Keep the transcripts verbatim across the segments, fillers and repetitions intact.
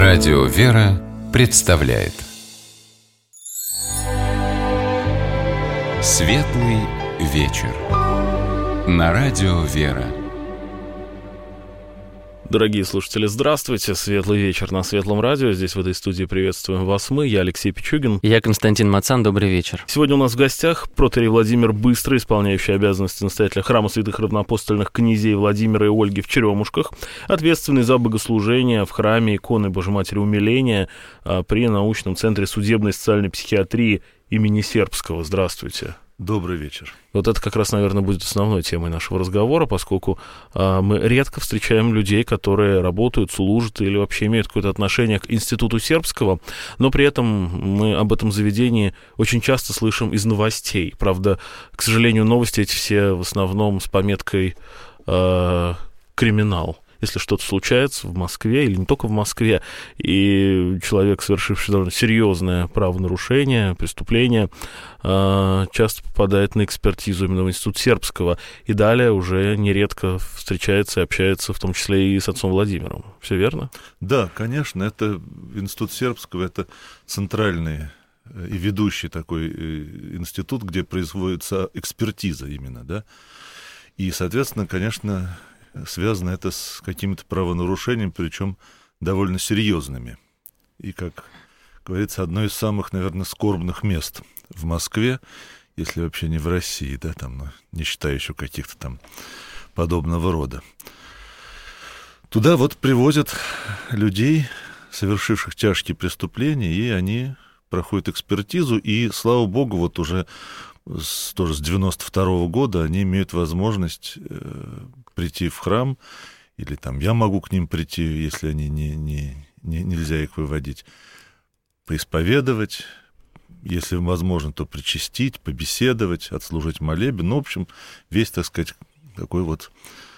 Радио «Вера» представляет Светлый вечер на Радио «Вера». Дорогие слушатели, здравствуйте. Светлый вечер на Светлом радио. Здесь в этой студии приветствуем вас мы. Я Алексей Пичугин. Я Константин Мацан. Добрый вечер. Сегодня у нас в гостях протоиерей Владимир Быстрый, исполняющий обязанности настоятеля храма святых равноапостольных князей Владимира и Ольги в Черемушках, ответственный за богослужение в храме иконы Божьей Матери Умиления при научном центре судебной и социальной психиатрии имени Сербского. Здравствуйте. Добрый вечер. Вот это как раз, наверное, будет основной темой нашего разговора, поскольку а, мы редко встречаем людей, которые работают, служат или вообще имеют какое-то отношение к Институту Сербского, но при этом мы об этом заведении очень часто слышим из новостей. Правда, к сожалению, новости эти все в основном с пометкой а, «криминал». Если что-то случается в Москве, или не только в Москве, и человек, совершивший довольно серьезное правонарушение, преступление, часто попадает на экспертизу именно в Институт Сербского, и далее уже нередко встречается и общается, в том числе и с отцом Владимиром. Все верно? Да, конечно, это Институт Сербского, это центральный и ведущий такой институт, где производится экспертиза именно, да, и, соответственно, конечно, связано это с какими-то правонарушениями, причем довольно серьезными. И, как говорится, одно из самых, наверное, скорбных мест в Москве, если вообще не в России, да, там, ну, не считая еще каких-то там подобного рода. Туда вот привозят людей, совершивших тяжкие преступления, и они проходят экспертизу, и, слава богу, вот уже с, тоже с девяносто второго года они имеют возможность э, прийти в храм, или там я могу к ним прийти, если они не, не, не, нельзя их выводить, поисповедовать, если возможно, то причастить, побеседовать, отслужить молебен. Ну, в общем, весь, так сказать, такой вот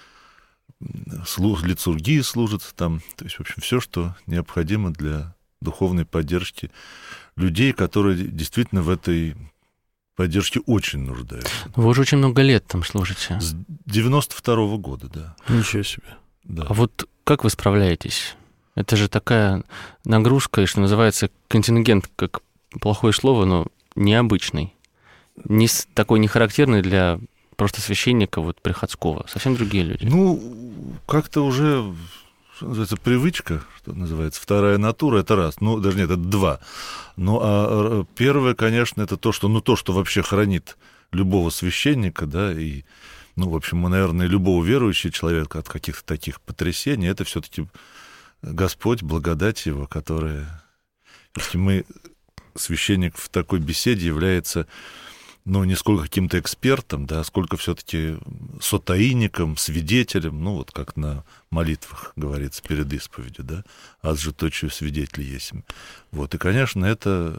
служ, литургии служит там, то есть, в общем, все, что необходимо для духовной поддержки людей, которые действительно в этой поддержки очень нуждаются. Вы уже очень много лет там служите. С девяносто второго года, да. Ничего себе. Да. А вот как вы справляетесь? Это же такая нагрузка, и, что называется, контингент, как плохое слово, но необычный. Не такой не характерный для просто священника вот приходского. Совсем другие люди. Ну, как-то уже, что называется, привычка, что называется, вторая натура, это раз. Ну, даже нет, это два. Ну, а первое, конечно, это то, что, ну, то, что вообще хранит любого священника, да, и, ну, в общем, наверное, любого верующего человека от каких-то таких потрясений, это все-таки Господь, благодать Его, которая, если мы, священник в такой беседе является, ну, не сколько каким-то экспертом, да, а сколько все-таки сотаинником, свидетелем, ну, вот как на молитвах говорится перед исповедью, да, аз же точию свидетель есмь. Вот, и, конечно, это,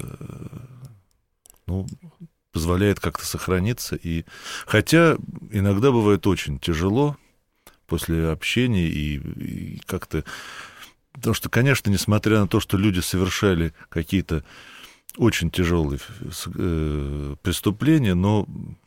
ну, позволяет как-то сохраниться, и хотя иногда бывает очень тяжело после общения, и, и как-то, потому что, конечно, несмотря на то, что люди совершали какие-то очень тяжелые э, преступления, но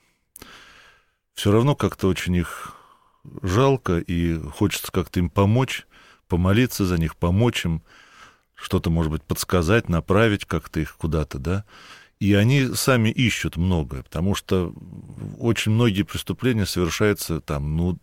все равно как-то очень их жалко, и хочется как-то им помочь, помолиться за них, помочь им, что-то, может быть, подсказать, направить как-то их куда-то, да. И они сами ищут многое, потому что очень многие преступления совершаются там, ну,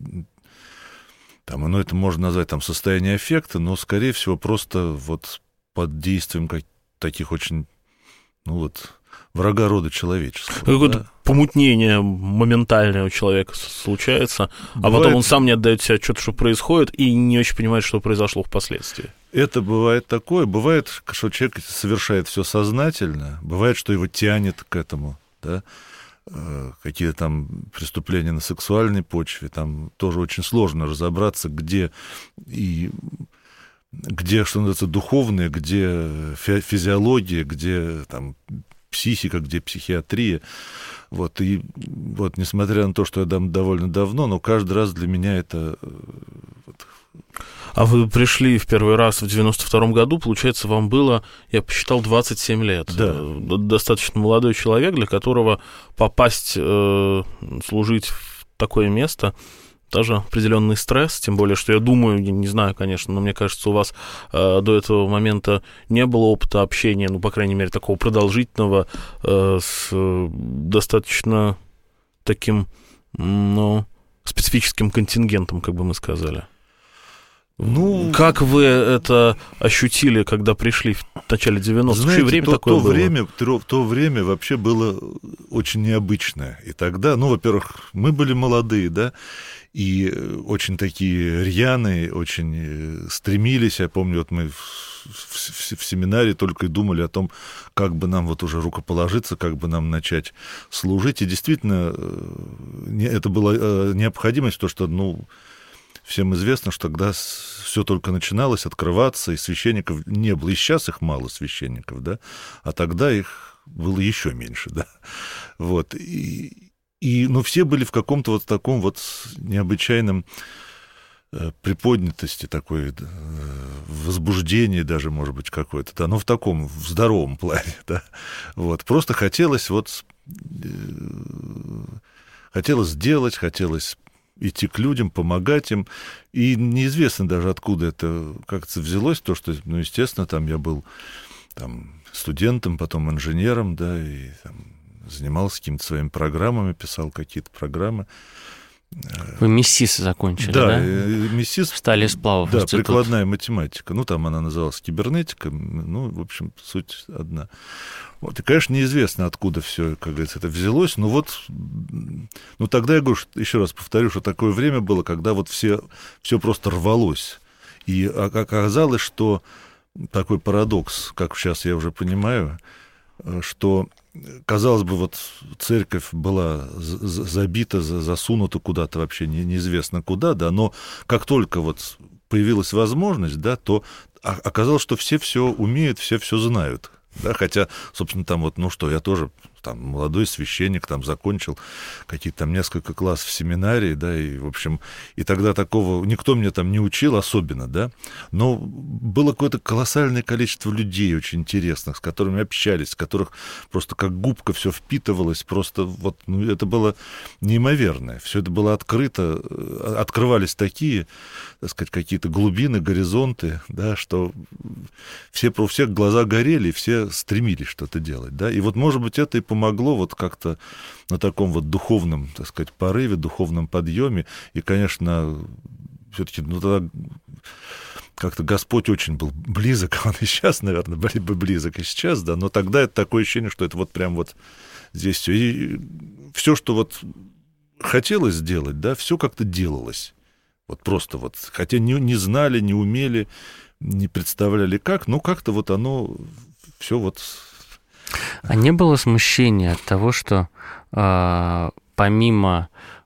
там, ну, это можно назвать там состояние аффекта, но, скорее всего, просто вот под действием как, таких очень, ну вот, врага рода человеческого. Какое-то да? помутнение моментальное у человека случается, бывает, а потом он сам не отдает себе отчет, что происходит, и не очень понимает, что произошло впоследствии. Это бывает такое. Бывает, что человек совершает все сознательно, бывает, что его тянет к этому, да, какие-то там преступления на сексуальной почве, там тоже очень сложно разобраться, где и где, что называется, духовное, где физиология, где там психика, где психиатрия. Вот, и вот, несмотря на то, что я там довольно давно, но каждый раз для меня это... А вы пришли в первый раз в девяносто втором году, получается, вам было, я посчитал, двадцать семь лет. Да. Достаточно молодой человек, для которого попасть, э, служить в такое место, тоже определенный стресс, тем более, что я думаю, не знаю, конечно, но мне кажется, у вас э, до этого момента не было опыта общения, ну, по крайней мере, такого продолжительного, э, с э, достаточно таким, ну, специфическим контингентом, как бы мы сказали. Ну, как вы это ощутили, когда пришли в начале девяностых? Знаете, время то, такое то, было? Время, то, то время вообще было очень необычное. И тогда, ну, во-первых, мы были молодые, да, и очень такие рьяные, очень стремились. Я помню, вот мы в, в, в семинаре только и думали о том, как бы нам вот уже рукоположиться, как бы нам начать служить. И действительно, это была необходимость, то, что, ну, всем известно, что тогда все только начиналось открываться, и священников не было. И сейчас их мало, священников, да, а тогда их было еще меньше, да. Вот. И, и, ну, все были в каком-то вот таком вот необычайном э, приподнятости, такой э, возбуждении даже, может быть, какое-то, да, но в таком, в здоровом плане, да. Вот. Просто хотелось вот... Э, хотелось сделать, хотелось идти к людям, помогать им. И неизвестно даже, откуда это как-то взялось, то, что, ну, естественно, там я был там, студентом, потом инженером, да, и там, занимался какими-то своими программами, писал какие-то программы. Вы МИСИС закончили, да? Да, МИСИС. Встали из сплавов. Да, прикладная математика. Ну, там она называлась кибернетика. Ну, в общем, суть одна. Вот. И, конечно, неизвестно, откуда все, как говорится, это взялось. Но вот, ну, тогда я говорю, еще раз повторю, что такое время было, когда вот все, все просто рвалось. И оказалось, что такой парадокс, как сейчас я уже понимаю, что, казалось бы, вот церковь была забита, засунута куда-то вообще неизвестно куда, да, но как только вот появилась возможность, да, то оказалось, что все все умеют, все все знают. Да, хотя, собственно, там вот, ну что, я тоже там молодой священник, там закончил какие-то там несколько классов в семинарии, да, и, в общем, и тогда такого никто мне там не учил особенно, да, но было какое-то колоссальное количество людей очень интересных, с которыми общались, с которых просто как губка все впитывалось, просто вот, ну, это было неимоверное, все это было открыто, открывались такие, так сказать, какие-то глубины, горизонты, да, что все, у всех глаза горели, и все стремились что-то делать, да, и вот, может быть, это и помогло вот как-то на таком вот духовном, так сказать, порыве, духовном подъеме, и, конечно, все-таки, ну, тогда как-то Господь очень был близок, он и сейчас, наверное, был бы близок и сейчас, да, но тогда это такое ощущение, что это вот прям вот здесь все, и все, что вот хотелось сделать, да, все как-то делалось, вот просто вот, хотя не, не знали, не умели, не представляли как, но как-то вот оно все вот... А не было смущения от того, что э, помимо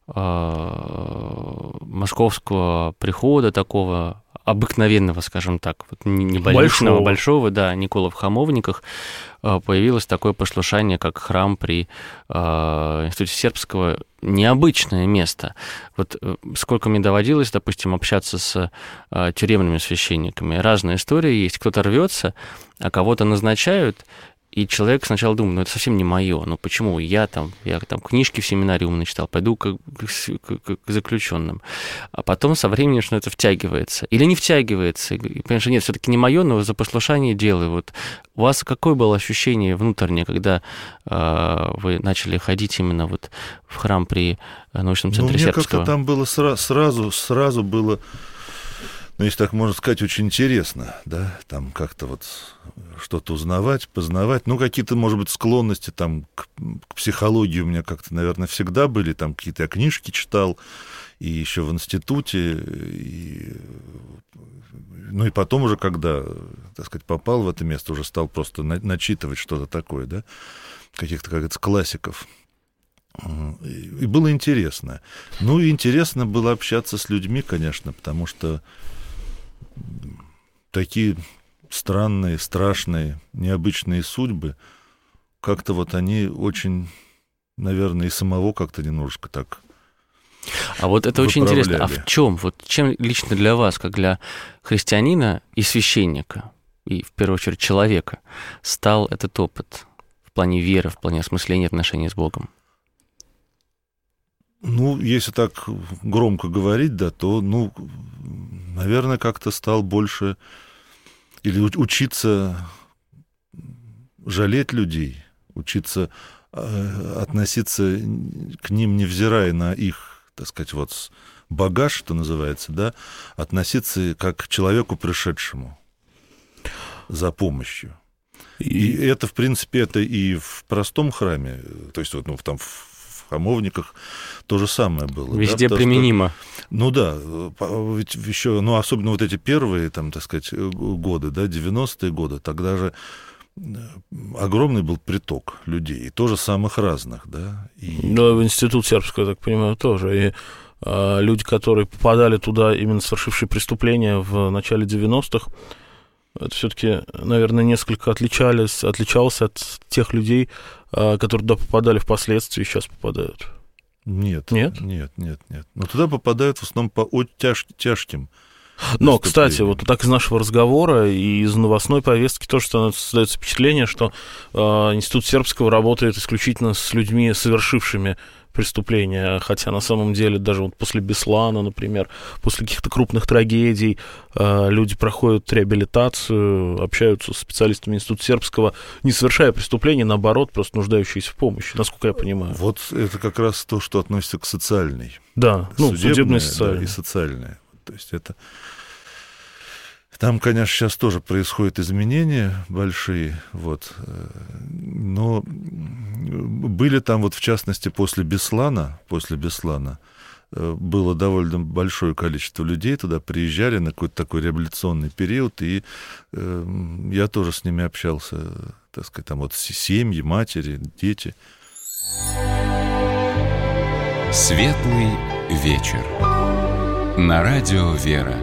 э, московского прихода такого обыкновенного, скажем так, вот не больничного, большого. большого, да, Никола в Хамовниках, э, появилось такое послушание, как храм при э, Институте Сербского, необычное место. Вот э, сколько мне доводилось, допустим, общаться с э, тюремными священниками, разная история есть, кто-то рвется, а кого-то назначают, и человек сначала думает, ну это совсем не мое, ну почему я там, я там книжки в семинаре умно читал, пойду к, к, к заключенным. А потом со временем что это втягивается. Или не втягивается. И, понимаешь, что нет, все-таки не мое, но за послушание делаю. Вот у вас какое было ощущение внутреннее, когда э, вы начали ходить именно вот в храм при научном центре ну, Сербского? Мне как-то там было сра- сразу, сразу было... Ну, если так можно сказать, очень интересно, да, там как-то вот что-то узнавать, познавать, ну, какие-то, может быть, склонности там к, к психологии у меня как-то, наверное, всегда были, там какие-то я книжки читал, и еще в институте, и, ну, и потом уже, когда, так сказать, попал в это место, уже стал просто на, начитывать что-то такое, да, каких-то, как это, классиков. И было интересно. Ну, и интересно было общаться с людьми, конечно, потому что такие странные, страшные, необычные судьбы, как-то вот они очень, наверное, и самого как-то немножко так А вот это очень интересно. А в чем? Вот чем лично для вас, как для христианина и священника, и в первую очередь человека, стал этот опыт в плане веры, в плане осмысления отношений с Богом? Ну, если так громко говорить, да, то, ну, наверное, как-то стал больше или учиться жалеть людей, учиться э, относиться к ним, невзирая на их, так сказать, вот багаж, что называется, да, относиться как к человеку, пришедшему за помощью. И, и это, в принципе, это и в простом храме, то есть вот, ну, там в храмовниках то же самое было. Везде да, применимо. Что, ну да, ведь еще, ну, особенно вот эти первые, там, так сказать, годы, да, девяностые годы, тогда же огромный был приток людей, и тоже самых разных, да. И... Да, в институт сербский, я так понимаю, тоже. И а, люди, которые попадали туда, именно совершившие преступления в начале девяностых, это все-таки, наверное, несколько отличались, отличалось от тех людей, а, которые туда попадали впоследствии и сейчас попадают. Нет, нет, нет, нет, нет. Но туда попадают в основном по тяж, тяжким. Но, кстати, вот так из нашего разговора и из новостной повестки тоже создается впечатление, что э, Институт сербского работает исключительно с людьми, совершившими преступления, хотя на самом деле даже вот после Беслана, например, после каких-то крупных трагедий э, люди проходят реабилитацию, общаются с специалистами Института сербского, не совершая преступления, наоборот, просто нуждающиеся в помощи, насколько я понимаю. Вот это как раз то, что относится к социальной. Да, ну, судебной и социальной. Да, и социальной. То есть это... Там, конечно, сейчас тоже происходят изменения большие, вот, но были там, вот, в частности, после Беслана, после Беслана было довольно большое количество людей, туда приезжали на какой-то такой реабилитационный период, и э, я тоже с ними общался, так сказать, там вот семьи, матери, дети. Светлый вечер. На радио «Вера».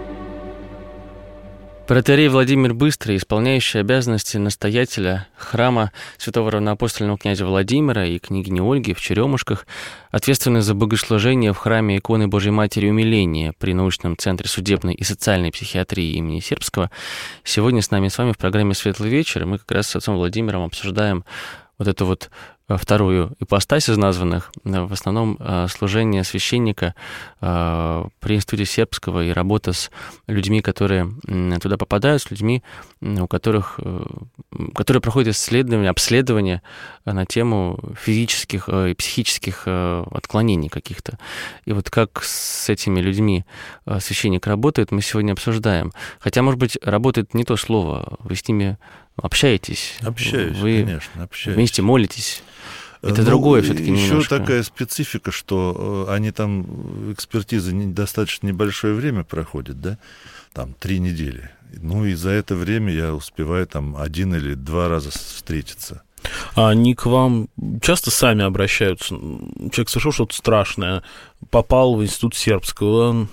Протоиерей Владимир Быстрый, исполняющий обязанности настоятеля храма святого равноапостольного князя Владимира и княгини Ольги в Черемушках, ответственный за богослужение в храме иконы Божьей Матери Умиления при научном центре судебной и социальной психиатрии имени Сербского, сегодня с нами с вами в программе «Светлый вечер». Мы как раз с отцом Владимиром обсуждаем вот эту вот вторую ипостась из названных, в основном служение священника при Институте сербского и работа с людьми, которые туда попадают, с людьми, у которых, которые проходят исследования, обследования на тему физических и психических отклонений каких-то. И вот как с этими людьми священник работает, мы сегодня обсуждаем. Хотя, может быть, работает не то слово, вы с ними общаетесь. Общаюсь, вы конечно, общаюсь. Вместе молитесь. Это ну, другое все-таки немножко. Еще такая специфика, что они там, экспертизы достаточно небольшое время проходят, да, там три недели. Ну и за это время я успеваю там один или два раза встретиться. А они к вам часто сами обращаются? Человек совершил что-то страшное, попал в Институт сербского, он...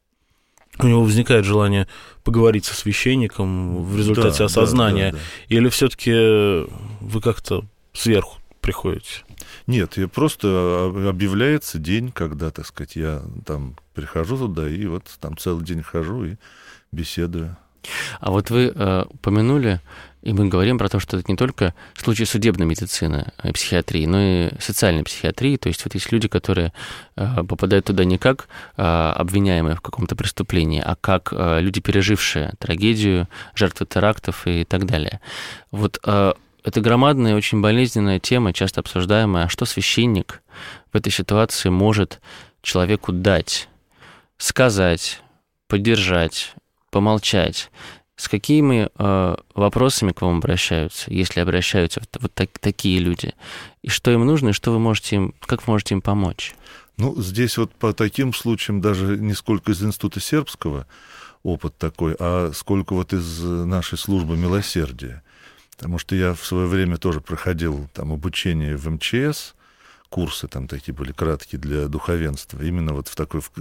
у него возникает желание поговорить со священником в результате да, осознания, да, да, да. Или все-таки вы как-то сверху приходите? Нет, я просто объявляется день, когда, так сказать, я там прихожу туда, и вот там целый день хожу и беседую. А вот вы э, упомянули, и мы говорим про то, что это не только случаи судебной медицины и психиатрии, но и социальной психиатрии. То есть вот есть люди, которые э, попадают туда не как э, обвиняемые в каком-то преступлении, а как э, люди, пережившие трагедию, жертвы терактов и так далее. Вот э, это громадная, очень болезненная тема, часто обсуждаемая. А что священник в этой ситуации может человеку дать, сказать, поддержать, помолчать? С какими э, вопросами к вам обращаются, если обращаются вот, вот так, такие люди? И что им нужно, и что вы можете им, как вы можете им помочь? Ну, здесь вот по таким случаям даже не сколько из Института сербского опыт такой, а сколько вот из нашей службы милосердия. Потому что я в свое время тоже проходил там обучение в эм че эс, курсы там такие были краткие для духовенства, именно вот в такой в,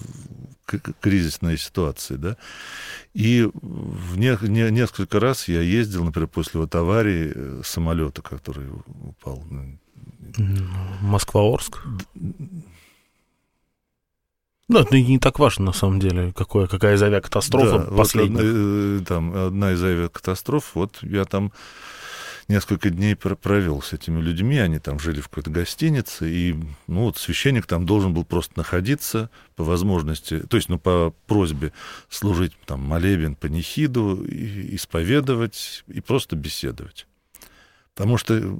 в кризисной ситуации, да. И в не, не, несколько раз я ездил, например, после вот аварии самолета, который упал. Москва-Орск? Да, это не так важно, на самом деле, какое, какая из авиакатастрофа да, последняя. Вот одна, там, одна из авиакатастроф, вот я там несколько дней провел с этими людьми, они там жили в какой-то гостинице, и ну, вот священник там должен был просто находиться по возможности, то есть ну, по просьбе служить там молебен, панихиду, и, исповедовать и просто беседовать. Потому что,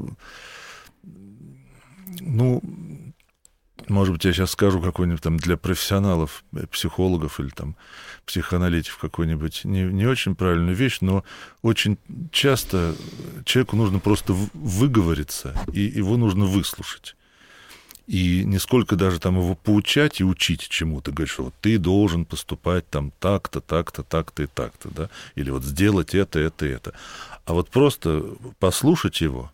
ну, может быть, я сейчас скажу какой-нибудь там для профессионалов, психологов или там психоаналитиков какую-нибудь не, не очень правильную вещь, но очень часто человеку нужно просто выговориться, и его нужно выслушать. И не сколько даже там его поучать и учить чему-то, говорить, что вот ты должен поступать там так-то, так-то, так-то и так-то, да, или вот сделать это, это, это. А вот просто послушать его,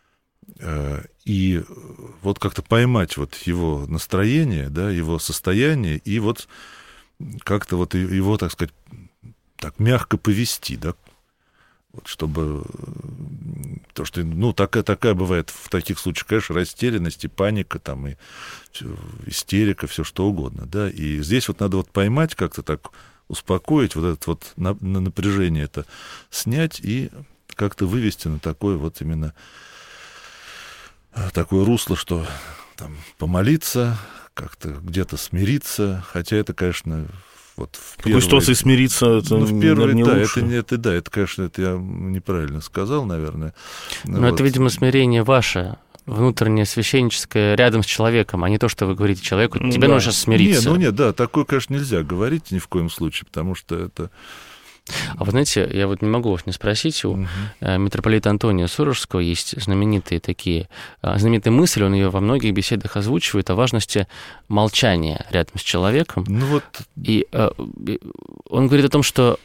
и вот как-то поймать вот его настроение, да, его состояние, и вот как-то вот его, так сказать, так мягко повести, да, вот чтобы... То, что, ну, такая, такая бывает в таких случаях, конечно, растерянность и паника, там, и истерика, все что угодно, да, и здесь вот надо вот поймать, как-то так успокоить, вот это вот напряжение это снять и как-то вывести на такое вот именно... такое русло, что там, помолиться, как-то где-то смириться, хотя это, конечно, вот в первой... В ситуации смириться, это, ну, в первой, наверное, не да, лучше. Это, это, да, это, конечно, это я неправильно сказал, наверное. Но вот. это, видимо, смирение ваше, внутреннее, священническое, рядом с человеком, а не то, что вы говорите человеку, тебе да. нужно сейчас смириться. Не, ну нет, да, такое, конечно, нельзя говорить ни в коем случае, потому что это... А вы знаете, я вот не могу вас не спросить, у uh-huh. митрополита Антония Сурожского есть знаменитые такие, знаменитая мысль, он ее во многих беседах озвучивает, о важности молчания рядом с человеком. Ну вот... И он говорит о том, что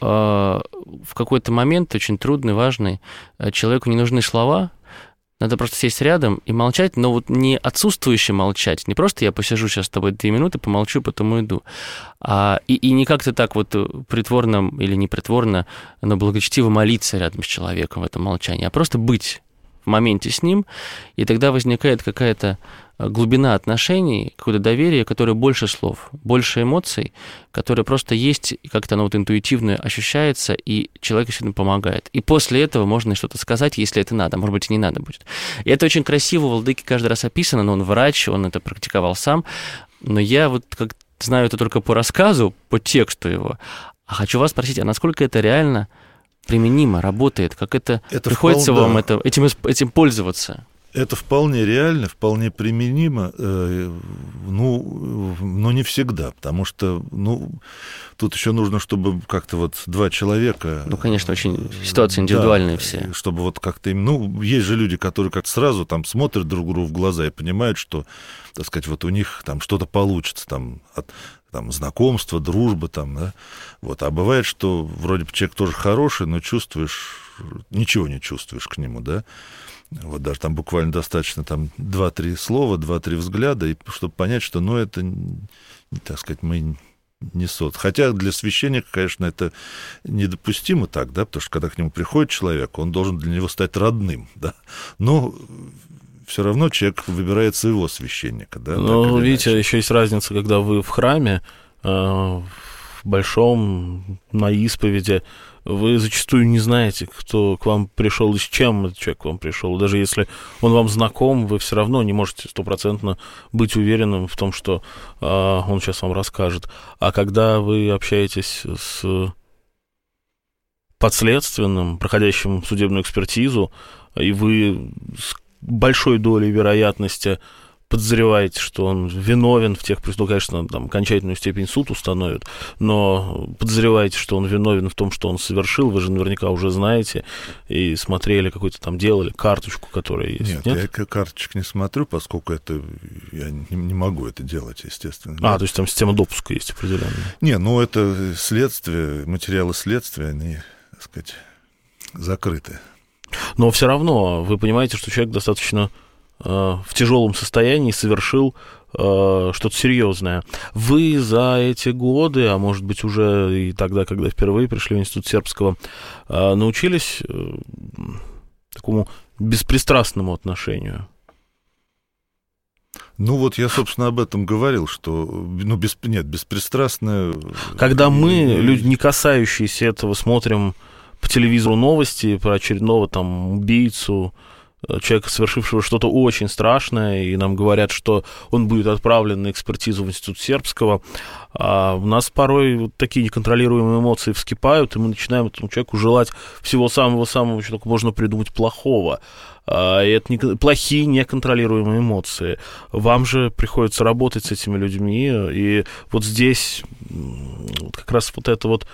в какой-то момент очень трудный, важный, человеку не нужны слова, надо просто сесть рядом и молчать, но вот не отсутствующе молчать, не просто я посижу сейчас с тобой две минуты, помолчу, потом уйду, а, и, и не как-то так вот притворно или непритворно, но благочестиво молиться рядом с человеком в этом молчании, а просто быть в моменте с ним, и тогда возникает какая-то глубина отношений, какое-то доверие, которое больше слов, больше эмоций, которое просто есть, и как-то оно вот интуитивно ощущается, и человек действительно помогает. И после этого можно что-то сказать, если это надо, может быть, и не надо будет. И это очень красиво у Владыки каждый раз описано, но он врач, он это практиковал сам, но я вот как знаю это только по рассказу, по тексту его, а хочу вас спросить, а насколько это реально применимо, работает, как это, это приходится вполне, вам да. это, этим, этим пользоваться? Это вполне реально, вполне применимо, э, ну, но не всегда, потому что, ну, тут еще нужно, чтобы как-то вот два человека... Ну, конечно, очень ситуации индивидуальные да, все. Чтобы вот как-то им... Ну, есть же люди, которые как сразу там смотрят друг другу в глаза и понимают, что, так сказать, вот у них там что-то получится, там, от, там знакомство, дружба, там, да, вот. А бывает, что вроде бы человек тоже хороший, но чувствуешь, ничего не чувствуешь к нему, да. Вот даже там буквально достаточно там два-три слова, два-три взгляда, и чтобы понять, что, ну, это, так сказать, мы не сот. Хотя для священника, конечно, это недопустимо так, да, потому что когда к нему приходит человек, он должен для него стать родным, да, но все равно человек выбирает своего священника, да. Ну, видите, еще есть разница, когда вы в храме, в большом, на исповеди, вы зачастую не знаете, кто к вам пришел и с чем этот человек к вам пришел. Даже если он вам знаком, вы все равно не можете стопроцентно быть уверенным в том, что а, он сейчас вам расскажет. А когда вы общаетесь с подследственным, проходящим судебную экспертизу, и вы с большой долей вероятности подозреваете, что он виновен в тех преступлениях, конечно, там окончательную степень суд установит, но подозреваете, что он виновен в том, что он совершил, вы же наверняка уже знаете и смотрели какое-то там, делали карточку, которая есть. Нет, Нет? я карточек не смотрю, поскольку это я не, не могу это делать, естественно. А, то есть там система допуска есть определенная. Не, ну это следствие, материалы следствия, они, так сказать, закрыты. Но все равно вы понимаете, что человек достаточно в тяжелом состоянии совершил э, что-то серьезное. Вы за эти годы, а может быть уже и тогда, когда впервые пришли в Институт Сербского, э, научились э, такому беспристрастному отношению? Ну вот я, собственно, об этом говорил, что, ну, без, нет, беспристрастное... Когда мы, люди, не касающиеся этого, смотрим по телевизору новости про очередного там убийцу, человека, совершившего что-то очень страшное, и нам говорят, что он будет отправлен на экспертизу в Институт Сербского, а у нас порой вот такие неконтролируемые эмоции вскипают, и мы начинаем этому человеку желать всего самого-самого, что только можно придумать плохого. И это не, плохие неконтролируемые эмоции. Вам же приходится работать с этими людьми, и вот здесь как раз вот это вот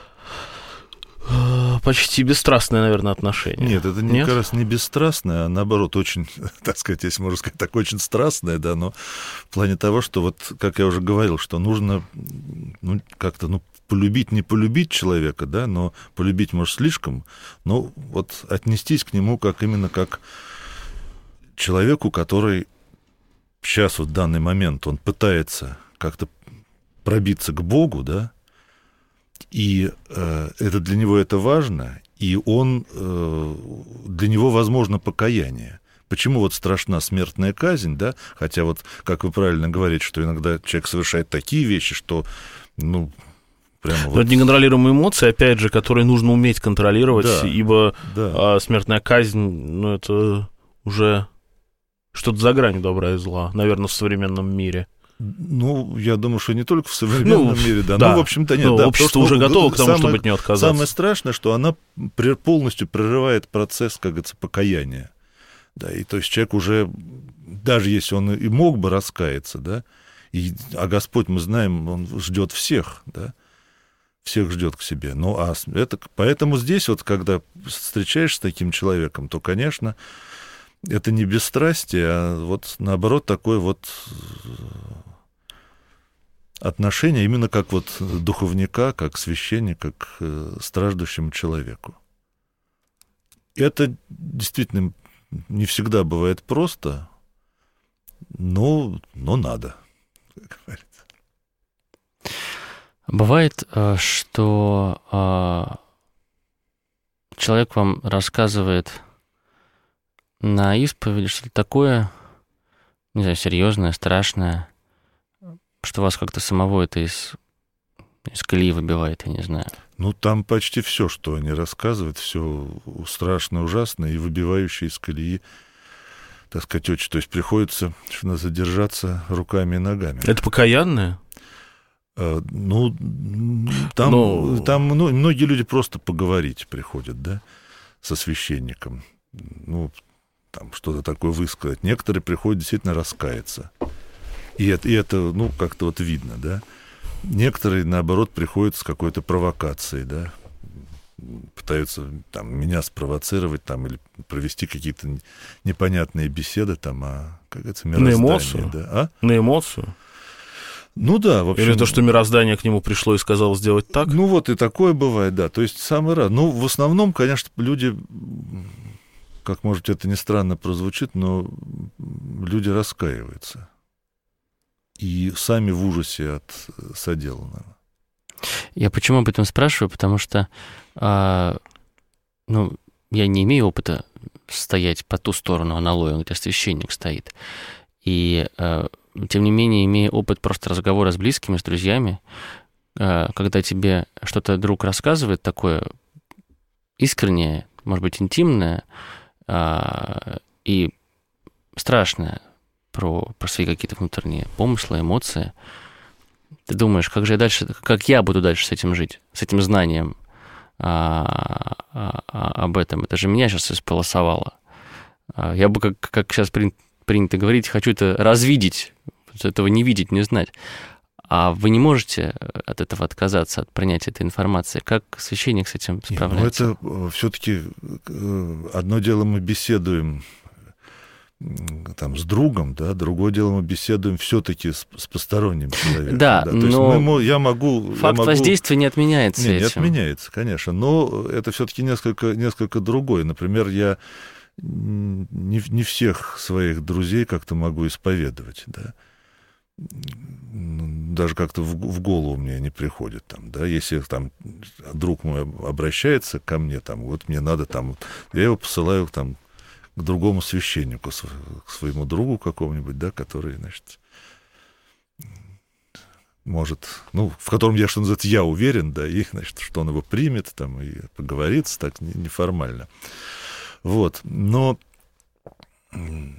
почти бесстрастное, наверное, отношение. Нет, это не, Нет? как раз не бесстрастное, а наоборот, очень, так сказать, если можно сказать, так очень страстное, да, но в плане того, что вот, как я уже говорил, что нужно ну, как-то, ну, полюбить, не полюбить человека, да, но полюбить, может, слишком, но вот отнестись к нему как именно как человеку, который сейчас, вот в данный момент, он пытается как-то пробиться к Богу, да, и э, это для него это важно, и он, э, для него возможно покаяние. Почему вот страшна смертная казнь, да, хотя вот, как вы правильно говорите, что иногда человек совершает такие вещи, что, ну, прямо вот... Но это неконтролируемые эмоции, опять же, которые нужно уметь контролировать, Да, ибо да. а, смертная казнь, ну, это уже что-то за гранью добра и зла, наверное, в современном мире. Ну, я думаю, что не только в современном ну, мире, да. да. Ну, в общем-то, нет. Ну, да, общество потому, уже ну, готово к тому, самое, чтобы от нее отказаться. Самое страшное, что она полностью прерывает процесс, как говорится, покаяния. Да, и то есть человек уже, даже если он и мог бы раскаяться, да, и, а Господь, мы знаем, Он ждет всех, да, всех ждет к себе. Ну, а это, поэтому здесь вот, когда встречаешься с таким человеком, то, конечно, это не бесстрастие, а вот наоборот такой вот отношение именно как вот духовника, как священника к страждущему человеку. Это действительно не всегда бывает просто, но, но надо, как говорится. Бывает, что человек вам рассказывает на исповеди что-то такое, не знаю, серьезное, страшное, что вас как-то самого это из, из колеи выбивает, я не знаю. Ну, там почти все, что они рассказывают, все страшно, ужасно и выбивающее из колеи, так сказать, очень. То есть приходится задержаться руками и ногами. Это покаянное? А, ну, там, Но... там ну, многие люди просто поговорить приходят, да, со священником. Ну, там что-то такое высказать. Некоторые приходят действительно раскаяться. И это, и это, ну, как-то вот видно, да. Некоторые, наоборот, приходят с какой-то провокацией, да, пытаются там меня спровоцировать там, или провести какие-то непонятные беседы, там, а, как говорится, мироздание. На эмоцию? Да. А? На эмоцию? Ну да, в общем... Или то, что мироздание к нему пришло и сказало сделать так? Ну вот и такое бывает, да. То есть самый раз. Ну, в основном, конечно, люди, как, может, это ни странно прозвучит, но люди раскаиваются. И сами в ужасе от соделанного. Я почему об этом спрашиваю? Потому что а, ну, я не имею опыта стоять по ту сторону аналоя, где священник стоит. И, а, тем не менее, имея опыт просто разговора с близкими, с друзьями, а, когда тебе что-то друг рассказывает такое искреннее, может быть, интимное а, и страшное, Про, про свои какие-то внутренние помыслы, эмоции. Ты думаешь, как же я дальше, как я буду дальше с этим жить, с этим знанием а, а, а, об этом? Это же меня сейчас исполосовало. А, я бы, как, как сейчас при, принято говорить, хочу это развидеть, этого не видеть, не знать. А вы не можете от этого отказаться, от принятия этой информации. Как священник с этим справляется? Нет, ну это все-таки одно дело мы беседуем там, с другом, да, другое дело мы беседуем все-таки с, с посторонним человеком. Да, да. То но есть мы, я могу, факт я могу... воздействия не отменяется не, этим. Не отменяется, конечно, но это все-таки несколько, несколько другое. Например, я не, не всех своих друзей как-то могу исповедовать, да. Даже как-то в, в голову мне не приходит, там, да, если там друг мой обращается ко мне, там, вот мне надо там, я его посылаю там к другому священнику, к своему другу какому-нибудь, да, который, значит, может, ну, в котором я, что называется, я уверен, да, и, значит, что он его примет, там, и поговорится так неформально. Вот, но... У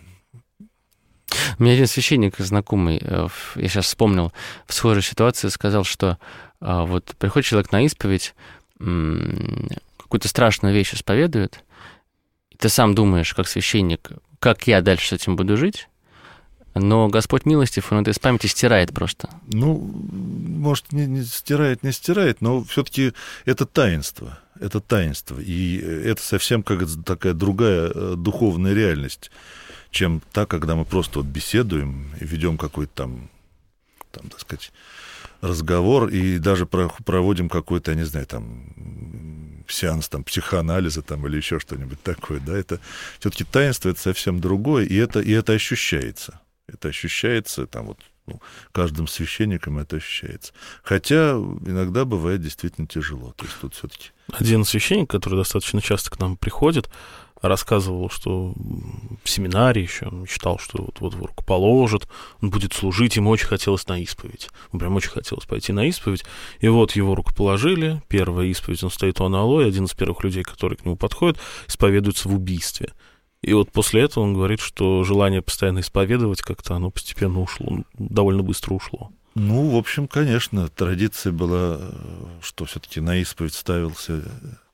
меня один священник знакомый, я сейчас вспомнил, в схожей ситуации сказал, что вот приходит человек на исповедь, какую-то страшную вещь исповедует, и ты сам думаешь, как священник, как я дальше с этим буду жить, но Господь милостив, Он это из памяти стирает просто. Ну, может, не, не стирает, не стирает, но все-таки это таинство. Это таинство. И это совсем как такая другая духовная реальность, чем та, когда мы просто вот беседуем и ведем какой-то там, там, так сказать, разговор, и даже проводим какой-то, я не знаю, там, сеанс там, психоанализа там, или еще что-нибудь такое. Да? Это все-таки таинство, это совсем другое, и это, и это ощущается. Это ощущается, там вот, ну, каждым священником это ощущается. Хотя иногда бывает действительно тяжело. То есть тут все-таки... Один священник, который достаточно часто к нам приходит, рассказывал, что в семинарии еще он считал, что вот, вот руку положит, он будет служить, ему очень хотелось на исповедь. Ему прям очень хотелось пойти на исповедь. И вот его руку положили, первая исповедь, он стоит у аналоя, один из первых людей, который к нему подходит, исповедуется в убийстве. И вот после этого он говорит, что желание постоянно исповедовать как-то оно постепенно ушло, довольно быстро ушло. Ну, в общем, конечно, традиция была, что все-таки на исповедь ставился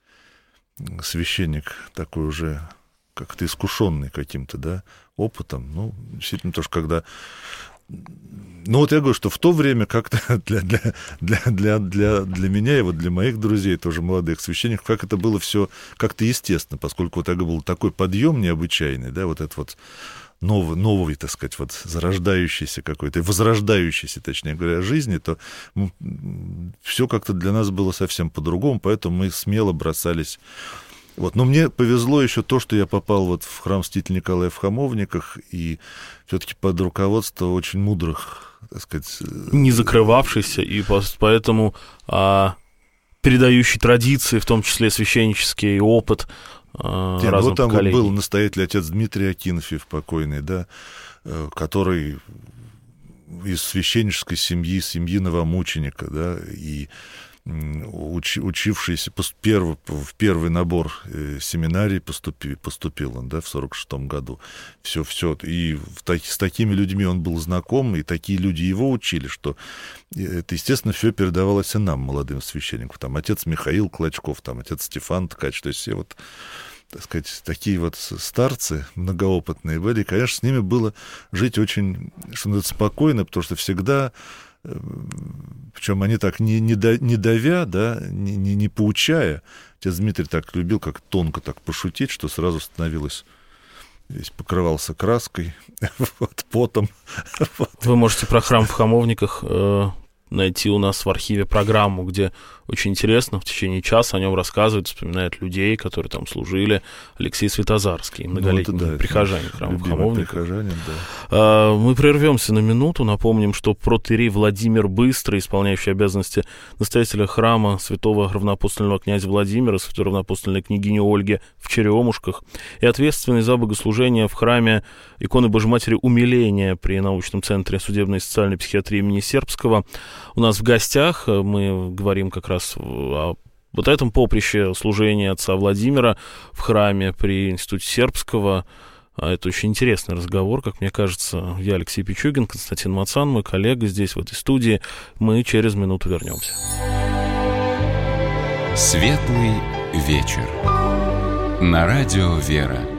священник такой уже как-то искушенный каким-то, да, опытом. Ну, действительно, тоже когда... Ну, вот я говорю, что в то время как-то для, для, для, для, для, для меня и вот для моих друзей, тоже молодых священников, как это было все как-то естественно, поскольку вот это был такой подъем необычайный, да, вот это вот новый, новый, так сказать, вот зарождающийся какой-то, возрождающийся, точнее говоря, жизни, то все как-то для нас было совсем по-другому, поэтому мы смело бросались. Вот. Но мне повезло еще то, что я попал вот в храм Святителя Николая в Хамовниках, и все-таки под руководство очень мудрых, так сказать... Не закрывавшийся, и поэтому а, передающий традиции, в том числе священнический опыт а, Нет, разных вот там поколений. Вот был настоятель отец Дмитрий Акинфьев покойный, да, который из священнической семьи, семьи новомученика, да, и Уч, учившийся перв, в первый набор семинарий поступил, поступил он, да, в сорок шестом году. Все, все. И в, так, с такими людьми он был знаком, и такие люди его учили, что это, естественно, все передавалось и нам, молодым священникам. Там отец Михаил Клочков, там отец Стефан Ткач, то есть все вот, так сказать, такие вот старцы многоопытные были. И, конечно, с ними было жить очень, что называется, спокойно, потому что всегда... Причем они так не, не, до, не давя, да, не, не, не поучая. Отец Дмитрий так любил, как тонко так пошутить, что сразу становилось, весь покрывался краской, вот, потом. Вот. Вы можете про храм в Хамовниках э, найти у нас в архиве программу, где очень интересно, в течение часа о нем рассказывают, вспоминают людей, которые там служили. Алексей Святозарский, многолетний ну, да, прихожанин храма в Хамовниках. Прихожанин, да. Мы прервемся на минуту, напомним, что протоиерей Владимир Быстрый, исполняющий обязанности настоятеля храма святого равноапостольного князя Владимира, святой равноапостольной княгини Ольги в Черемушках и ответственный за богослужение в храме иконы Божьей Матери Умиления при научном центре судебной и социальной психиатрии имени Сербского. У нас в гостях мы говорим как раз о вот этом поприще служения отца Владимира в храме при Институте Сербского. Это очень интересный разговор, как мне кажется. Я Алексей Пичугин, Константин Мацан, мой коллега здесь, в этой студии. Мы через минуту вернемся. Светлый вечер. На радио «Вера».